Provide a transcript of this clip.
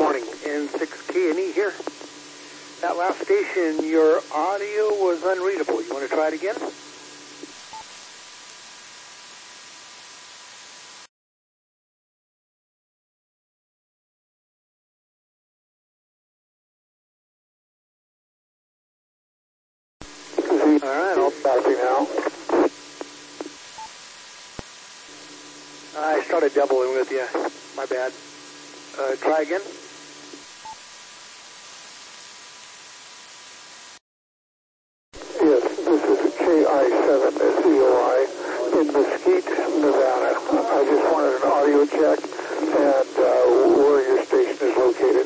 morning. N6K&E here. That last station, your audio was unreadable. You want to try it again? All right, I'll copy now. I started doubling with you. My bad. Try again. Yes, this is KI7ZOI in Mesquite, Nevada. I just wanted an audio check, and